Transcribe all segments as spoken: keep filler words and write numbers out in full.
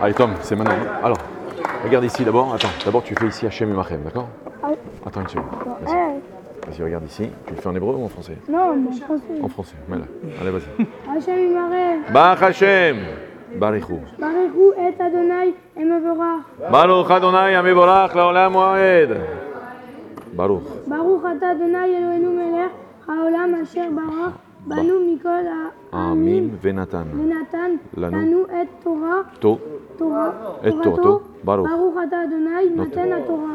Allez Tom, c'est maintenant. Alors, regarde ici d'abord. Attends, d'abord tu fais ici Hachem Imachem, d'accord? Ah oui. Attends une seconde. Vas-y. Hey. Vas-y, regarde ici. Tu le fais en hébreu ou en français? Non, mais en français. En français, mets-le. Allez, vas-y. Hachem Imarech. Baruch Hashem. Barichou. Baruchou et Adonai et Mevorach. Baruch Adonai Amevorach Laolam Moed. Baruch. Baruch Ata Adonai Eloheinu melech haolam asher barach banu mikol Amim Venatan. Venatan Lanu. lanu et Torah. To. Torah. Et Torah. Baruch. Baruch Ata Adonai noten haTorah.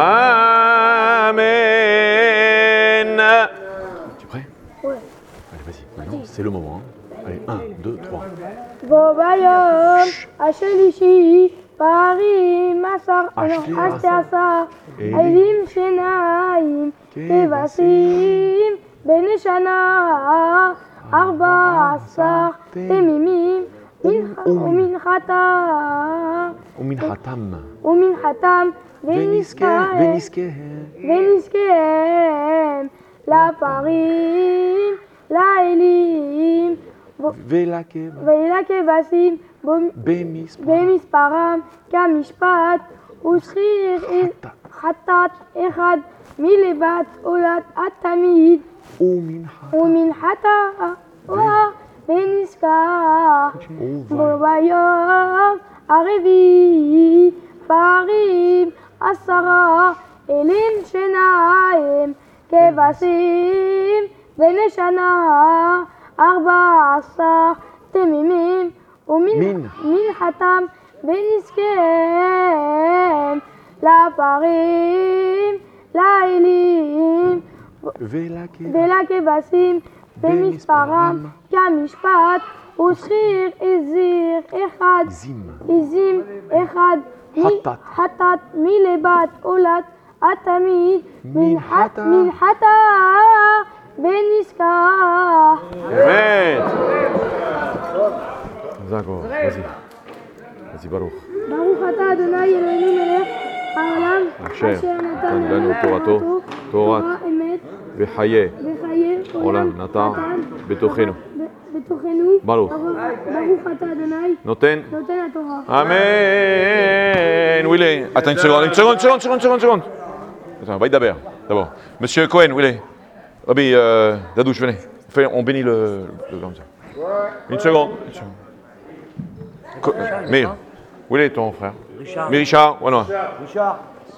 Amen. Tu es prêt? Ouais. Allez, vas-y. Maintenant, c'est le moment. Hein. Allez, un, deux, trois. Bo bayom ashelishi parim asar Ashli ashte asar. asar Elim. elim shenaim kevasim ben shana arba asar temimim umin chata Umin Hatam. umin hatam Veniske. veniske Veniske. veniskehem la parim la elim Velake. ואלה כבשים Bemis. במספרם כמשפט ושכיר חטאת אחד מלבת עולת התמיד Umin Hatam. ומנחתה ונזכר בו ביום הרביעי פרים עשרה אלים שניים כבשים בני שנה ארבע עשר תמימים מין. ומנחתם ונזכיהם לפרים לאלים Velake. ולכבשים במספרם כמשפט ושכיר עזיר אחד Zim. עזים אחד חטאת. חטאת מלבת עולת התמיד מנחתה. מנחתה ונזכר. Amen. D'accord, vas-y. Vas-y, Baruch. ברוך אתה אדוני אלוהינו מלך העולם אשר אשר נתן נתן לנו תורתו, תורת תורה אמת וחיי וחיי עולם נטע בתוכנו. ב- בתוכנו. ברוך. ברוך אתה אדוני Noten. נותן התורה. Amen. Où il est? Attends une seconde, une seconde, une seconde, une seconde, une seconde, une seconde. Attends, va d'abord, d'abord. Monsieur Cohen, où il est? Oh, mais euh, Dadouche, venez. On, fait, on bénit le, le comme ça. Une seconde. Une seconde. Co- Meir, où il est ton frère? Richard. Mais Richard, voilà. Richard.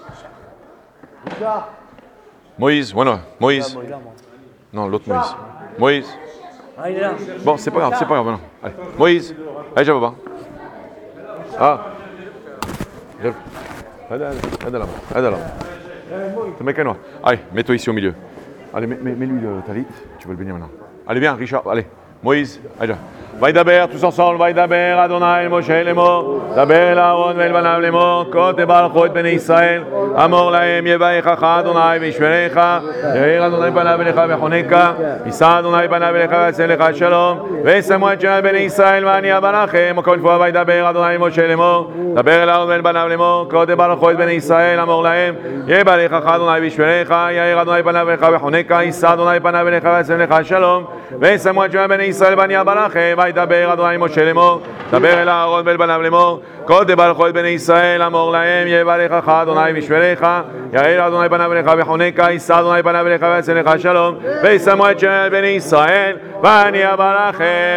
Richard. Moïse, voilà. Moïse. Là, moi, là, moi. Non, l'autre Moïse. Moïse. Ah, il est là. Bon, c'est pas grave, c'est pas grave, maintenant. Allez, Moïse. Allez, j'avais pas. Ah. Aide là, aide là, aide là. Te mets qu'un noir. Allez, mets-toi ici au milieu. Allez, mets, mets, mets-lui le talit. Tu peux le bénir maintenant. Allez, viens, Richard. Allez, Moïse. Allez là. וידבר, tous ensemble, וידבר אדוני אל משה לאמור, דבר אל אהרון ואל בניו לאמור, כה תברכו את בני ישראל, אמור להם יברכך אדוני וישמרך, יאיר אדוני פניו אליך ויחונקה, יישא אדוני פניו אליך ויעשה לך שלום, וישמו את שם בני ישראל ואני אברכם, וכל נפואה וידבר אדוני אל משה לאמור, דבר אל אהרון ואל בניו לאמור, כה תברכו את בני ישראל, אמור להם יברכך אדוני וישמרך, יאיר אדוני פניו אליך ויחונקה, יישא אדוני פניו אליך ויעשה לך שלום, וישמו את שם בני ישראל ואני אברכם. וידבר אדוני משה לאמור, דבר אל אהרון ואל בניו לאמור, כה תברכו את בני ישראל, אמור להם יברכך אדוני וישמרך, יאיר אדוני פניו אליך ויחונקה, יישא אדוני פניו אליך ויעשה לך שלום, וישמו את שם בני ישראל, ואני אברכם.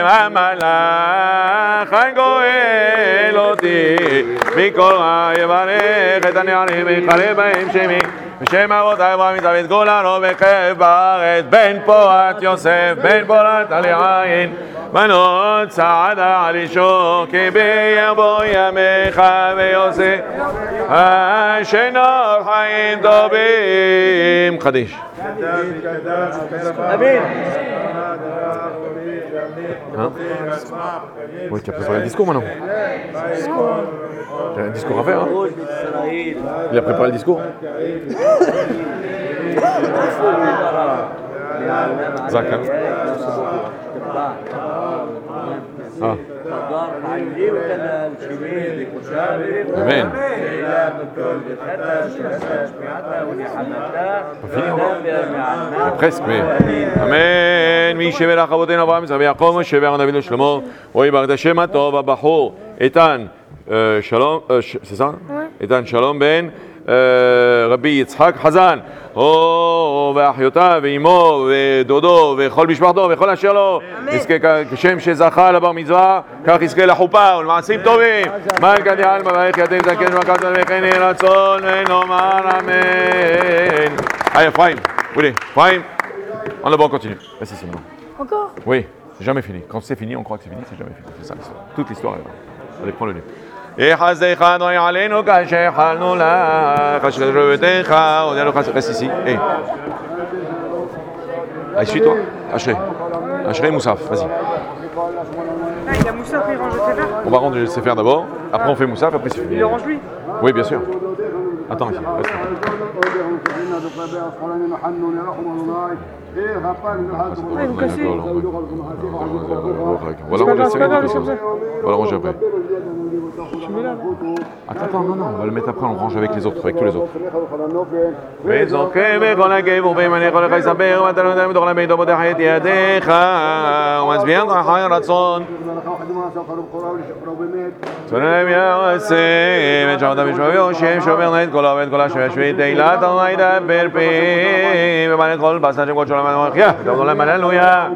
המלאך הגואל אותי מכל רע יברך את הנערים ויחלק בהם שמי, בשם אבותי אברהם יצחק וגולנו וכיף בארץ, בן פורת יוסף בן פורת עלי עין, בנות צעדה על אישו, כי ביבוא ימיך ויוסף, אשנו חיים טובים. חדיש. Amen. Hein? Oui, tu as préparé le discours maintenant. Tu as un discours à faire, hein? Il a préparé le discours. Zach, hein? Ah. Amen. Pas fini encore? Presque, mais. Amen. מי שבר אבותינו אברהם יצחק ויעקב, שבר הנביא שלמה, ויברך את השם הטוב הבחור איתן euh, Shalom, euh, sh- c'est ça? Ouais. Etan Shalom ben euh, Rabbi Yitzhak Hazan. Oh, ואחיותיו ואימו ודודו וכל משפחתו וכל אשר לו יזכה כשם שזכה לבר מצווה כך יזכה לחופה ולמעשים טובים מלכה דעלמא ואיך יתן זקן ומכת וכן יהי רצון ונאמר אמן. Allez, Ephraim, oui, Ephraim, on est bon, on continue. Vas-y, c'est bon. Encore? Oui, c'est jamais fini. Quand c'est fini, on croit que c'est fini, c'est jamais fini. C'est ça l'histoire. Toute l'histoire est là. Allez, prends le livre. יחסדך אדוני עלינו כאשר חלנו לך, אשר שובתך, עודה לך, reste ici. Hey. Allez, suis-toi. Ashrei. Ashrei Moussaf, vas-y. Ah, il y a Moussa qui range le Sefer. On va rendre le Sefer d'abord, après on fait Moussaf, après c'est fini. Il le range lui. Oui, bien sûr. Attends ici, reste. Ouais, vous cassez. On va la ranger, c'est pas grave, rien. c'est comme ça. On va la ranger après. Attends, attends, non, non, on va le mettre après, on le range avec les autres, avec tous les autres. וזוכר בכל הכאב ובמנה כל אחד יספר ואתה לא יודע מתוך לביתו פותח את ידיך ומצביע לך חי רצון צונם יעשה ואת שבת המשמע ויושב שובר נט כל העובד כל השווה שבי תהילת אדוני ידבר פי ומלא כל בשר שם כל שלום ומחיה דוד עולם הללויה.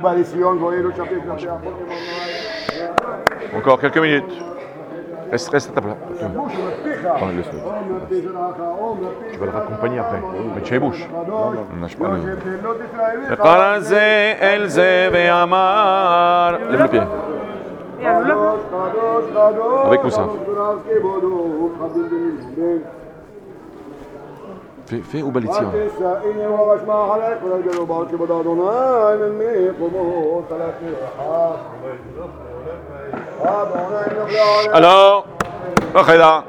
Encore quelques minutes. Reste, reste à ta place. Attends, laisse-le. Tu vas le raccompagner après. Mais tu es bouche. Non, lâche pas le. Qarase el ze ve'amar. Lève le pied. Et à là. Avec Moussa. Fais, fais au balitia. Alors, Rachida.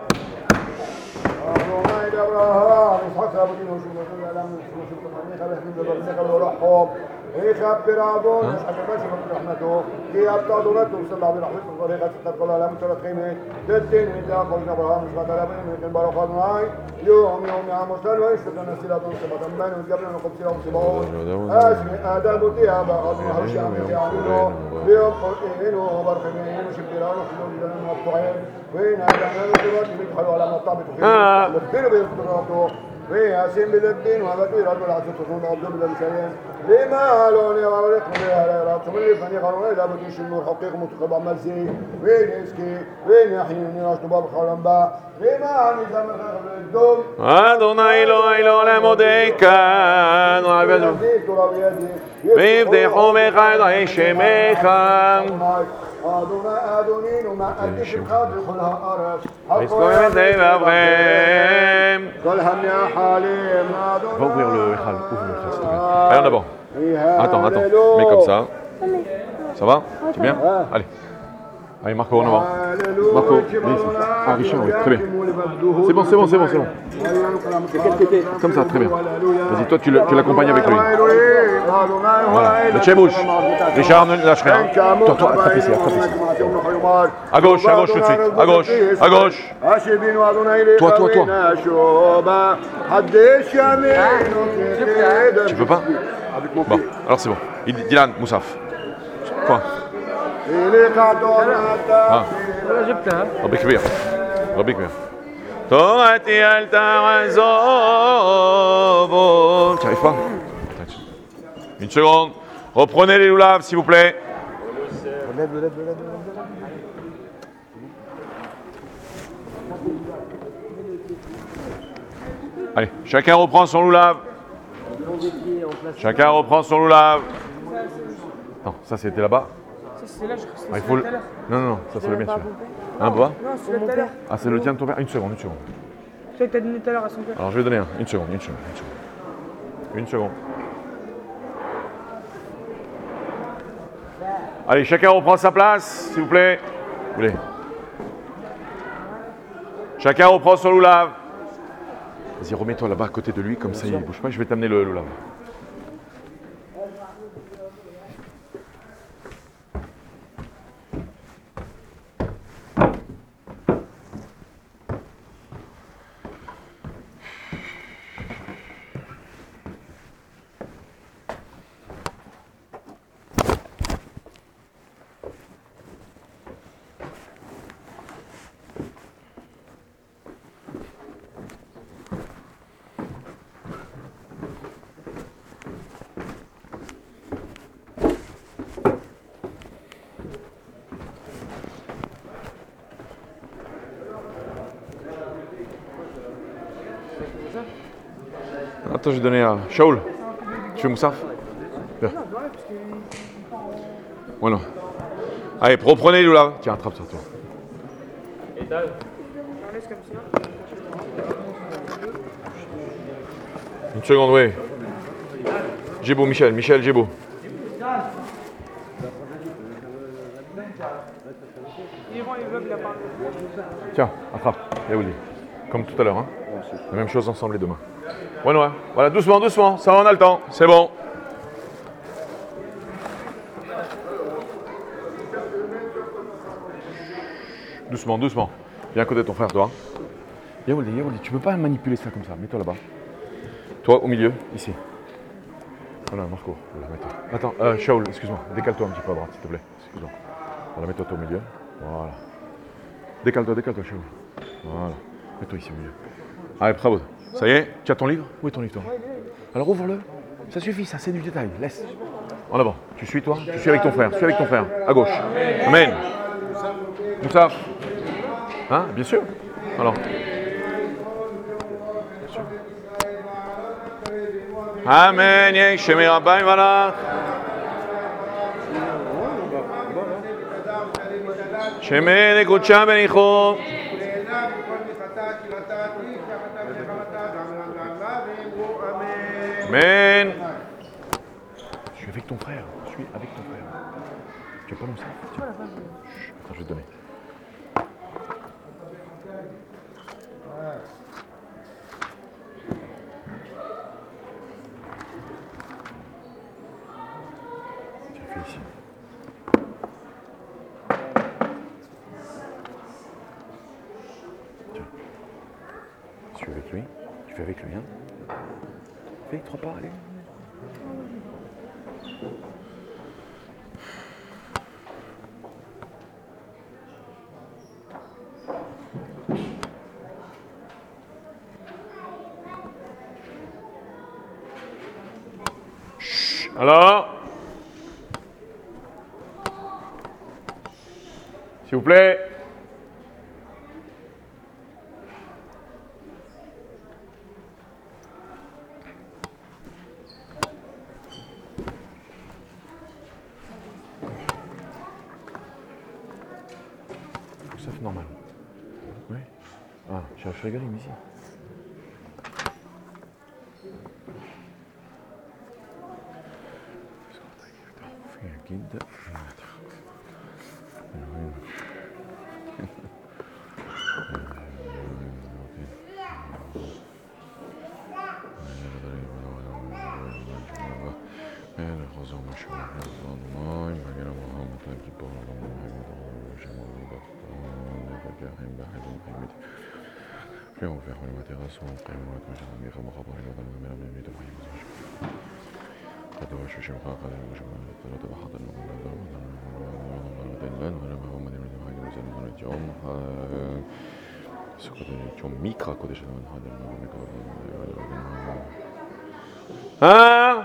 يخبر عبون حتى ماشي من رحمته كي أبطأ دولته صلى الله عليه وسلم طريقة تقول لها مترك خيمة تدين من تأخذ نبرها مش قتل بين من بارو خدناي يوم يوم يا مسلم ويشتد نسيلة صبة من وجبنا نقب سيرة صبون أسمي آدم بطيئة بأخذ محرشي عمي عمله بيوم قرئينه وبرخمين وشبتران وحلول جنان مقطوعين وين آدم نبطيئة بيدخلوا على مطابة وخيمة وخيروا بيدخلوا وياسين بالدين وهبتوا يردوا العزة تصون عبدو بالمسلم لما لوني غرقنا بها راتم اللي فني غرنا إذا بديش النور حقيق متقبع مزي وين يسكي وين يحييني راشد باب خرنبا لما عمي زمن الدم أدوني إلو إلو لموديك وعبدو ויבדחו מחי שמך אדוני אדונינו מה אדישים חד לכל הארץ ויזכורים את לבבכם כל המייחלים אדוני Va ouvrir le Echal, ouvre le Echal s'il te plaît. Allez en avant. Attends, attends, mets comme ça. Ça va? Tu es bien? Allez. Allez Marco, en avant. Marco, viens ici. Ah Richard, oui, très bien. C'est bon, c'est bon, c'est bon, c'est bon. De quel côté? Comme ça, très bien. Vas-y, toi tu l'accompagnes avec lui. Voilà, le tchébouche. Richard, ne lâche rien. Toi, toi, attrape ici, attrape ici. À gauche, à gauche tout de suite. À gauche, à gauche. Toi, toi, toi. Tu peux pas? Bon, alors c'est bon. Dylan, Moussaf. Quoi? Ah. ربي كبير ربي كبير تواتي أل تعذب Tu arrives pas? Une seconde. Reprenez les loulaves s'il vous plaît. Allez, chacun reprend son loulave. Chacun reprend son loulave. Non, ça c'était là-bas. C'est là, je crois que Ah, il c'est faut le... tout à l'heure. Non, non, non, ça c'est le mien. Un bois? Non, c'est tout à l'heure. Ah, c'est le tien de ton père? Une seconde, une seconde. C'est que t'as donné tout à l'heure à son père. Alors je vais donner un. Une seconde, une seconde, une seconde. Une seconde. Allez, chacun reprend sa place, s'il vous plaît. Vous voulez? Chacun reprend son loulave. Vas-y, remets-toi là-bas à côté de lui, comme ça il ne bouge pas. Je vais t'amener le loulave. Attends, je vais donner à Shaoul. Tu veux Moussaf? Viens. Voilà. Allez, reprenez-le là. Tiens, attrape ça, toi. Une seconde, oui. Gébo, Michel. Michel, Gébo. Tiens, attrape. Yaouli. Comme tout à l'heure. Hein. La même chose ensemble les deux mains. Ouais, ouais. Voilà, doucement, doucement. Ça va, on a le temps. C'est bon. Doucement, doucement. Viens à côté de ton frère, toi. Yaouli, Yaouli, tu peux pas manipuler ça comme ça. Mets-toi là-bas. Toi, au milieu, ici. Voilà, Marco. Attends, euh, Shaoul, excuse-moi. Décale-toi un petit peu à droite, s'il te plaît. Excuse-moi. Voilà, mets-toi au milieu. Voilà. Décale-toi, décale-toi, Shaoul. Voilà. Mets-toi ici au milieu. Allez, bravo. Ça y est, tu as ton livre? Où est ton livre, toi? Alors ouvre-le. Ça suffit, ça, c'est du détail. Laisse. En avant. Tu suis, toi? Tu suis avec ton frère. Suis avec ton frère. À gauche. Amen. Moussa. Hein? Bien sûr. Alors. Amen. Yeh, Shemir Rabbi, voilà. Shemir, écoute-cha, Benicho. Amen. Je suis avec ton frère. Je suis avec ton frère. Tu veux pas Moussa? Attends, je vais te donner. Tiens, fais ici. Tiens. Je suis avec lui. Tu fais avec lui, hein? Fais trois pas, allez. Chut. Alors, s'il vous plaît. Ça fait normal. Oui. Ah, je rigole, mais ici. Guide. Hein?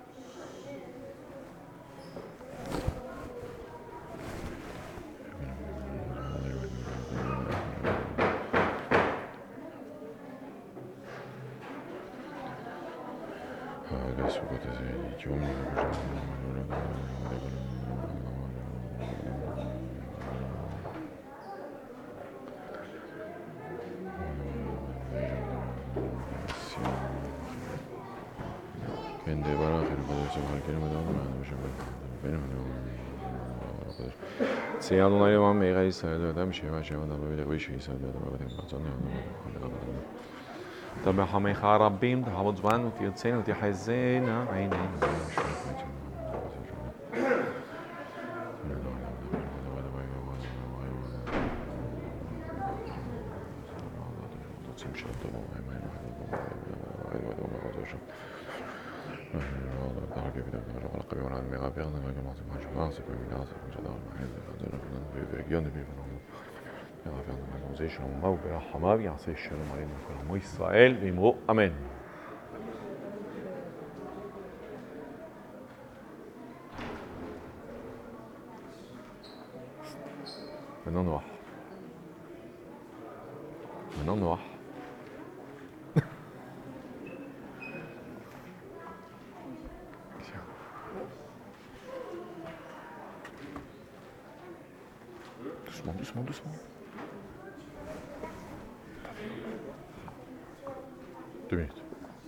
C'est un don à mais il reste de dame chez moi, chez moi, dans le riche, il s'est de طب حميخا ربين تعوض زبان وتيرتسين وتيحزين عينين שלום ברחמיו יעשה שלום עלינו כל עמו ישראל ואמרו אמן. Maintenant noir. Maintenant noir. doucement, doucement, doucement. Deux minutes.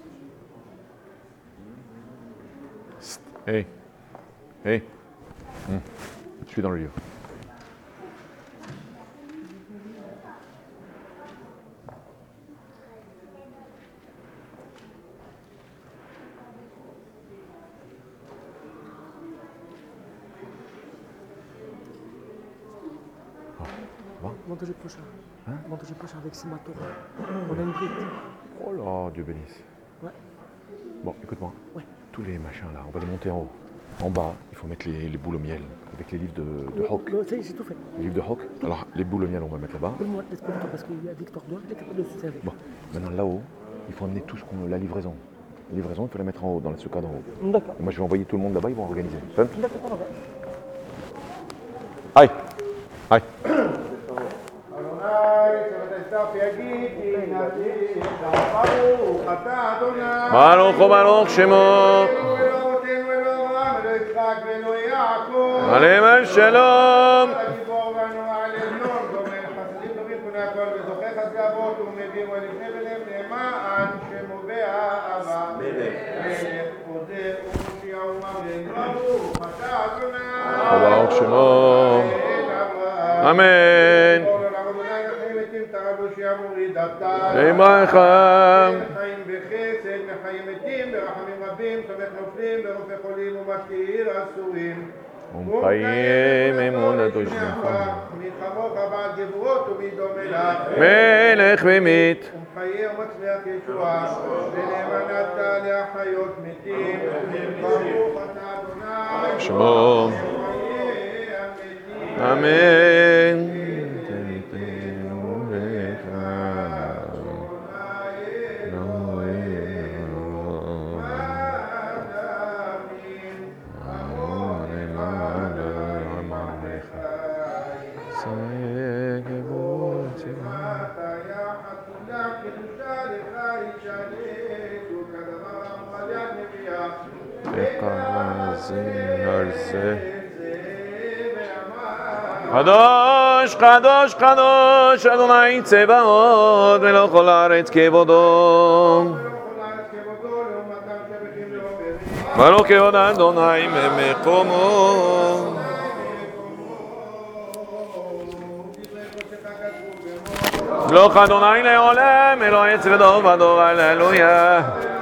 Psst. Hey. Hey. Hum. Je suis dans le livre. Montage prochain. Hein? Montage prochain avec Simatora. On a une bride. Oh là, Dieu bénisse. Ouais. Bon, écoute-moi. Ouais. Tous les machins là, on va les monter en haut. En bas, il faut mettre les, les boules au miel avec les livres de, de Hawk. Non, ça y est, j'ai tout fait. Les livres de Hawk. Alors, les boules au miel, on va mettre là-bas. Donne-moi, laisse-moi le temps parce qu'il y a Victor Doigt, il est capable de se servir. Bon, maintenant là-haut, il faut amener tout ce qu'on la livraison. La livraison, il faut la mettre en haut, dans ce cadre en haut. D'accord. Et moi, je vais envoyer tout le monde là-bas, ils vont organiser. Fun? D'accord, on va. Aïe! Aïe! Baruch Baruch Shemo Aleim Shalom Baruch Shemo Amen Leimachem חיים בחסד, מחיים מתים, ברחמים רבים, תומך נופלים, ברופא חולים ומכיר אסורים. ומקיים אמונתו שלך. מלחמוך בעל גבורות ומדומה לך. מלך ומית. ומחיה ומצליח ישועה. ונאמנת להחיות מתים. ברוך אתה אדוני. שמו. אמן. קדוש, קדוש, קדוש, אדוני צבאות, מלך כל הארץ כבודו. מלך כבוד אדוני ממקומו. מלך אדוני לעולם, אלוהי צבאות בדור, הללויה.